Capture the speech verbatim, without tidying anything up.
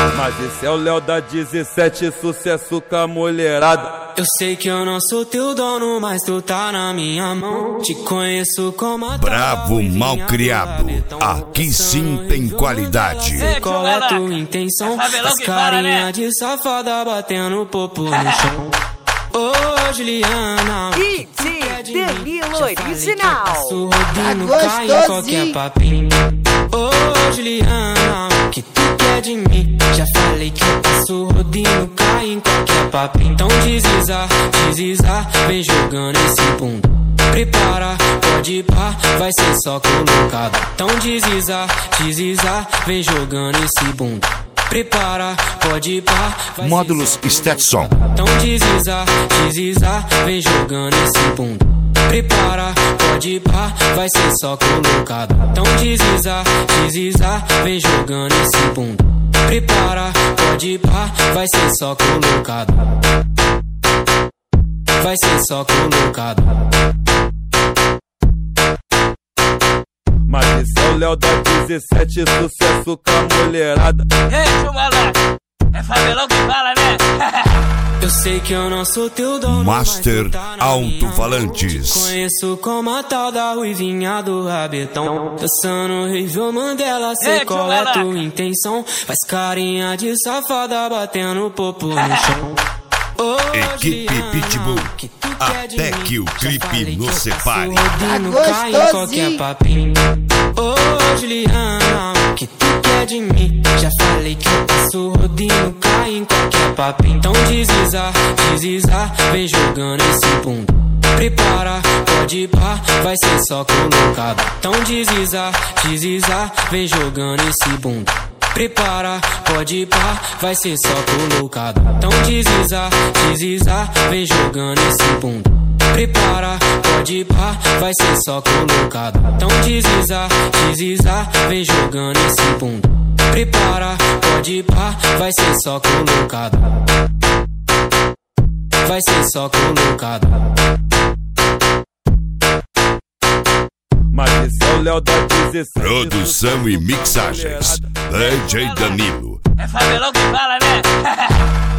Mas esse é o Léo da dezessete, sucesso com a mulherada. Eu sei que eu não sou teu dono, mas tu tá na minha mão. Te conheço como a Bravo Malcriado, aqui sim tem qualidade. Qual é a tua intenção? As carinha de safada batendo popo no chão. Ô Juliana, D J Danilo original. Passo rodinho, cai em qualquer papinho. Ô Juliana, que tu quer de mim? Já falei que eu passo rodinho, cai em qualquer papinho. Então desliza, desliza, vem jogando esse bunda. Prepara, pode ir pá, vai ser só colocado. Então desliza, desliza, vem jogando esse bunda. Prepara, pode ir pá, vai Módulos ser só Stetson. Então desliza, desliza, vem jogando esse bunda. Prepara, pode ir pá, vai ser só colocado. Então desliza, desliza, vem jogando esse bunda. Prepara, pode ir pá, vai ser só colocado. Vai ser só colocado. Mas esse é o Léo da dezessete, sucesso com a mulherada. Ei, chumalá, é favelão que fala, né? Eu sei que eu não sou teu dono, Master mas tu tá na Alto-Falantes. minha mão. Conheço como a tal da ruivinha do rabetão. Dançando Rível Mandela, sei Ei, qual é a chumalá. tua intenção. Faz carinha de safada batendo popo no chão. Ô, Equipe Juliana, Pitbull, que tu quer de até mim? que o Já clipe falei que nos eu separe. passo rodinho, Tá cai em qualquer gostosinho. papinho. Ô Juliana, que tu quer de mim? Já falei que eu passo rodinho, cai em qualquer papinho. Então desliza, desliza, vem jogando esse bunda. Prepara, pode ir pá, vai ser só colocado. Então desliza, desliza, vem jogando esse bunda. Prepara, pode ir pá, vai ser só colocado. Então desliza, desliza, vem jogando esse bunda. Prepara, pode ir pá, vai ser só colocado. Então desliza, desliza, vem jogando esse bunda. Prepara, pode ir pá, vai ser só colocado. Vai ser só colocado. Mas esse é o Léo da dezessete. Produção e mixagens, D J Danilo. É favelão que fala, né?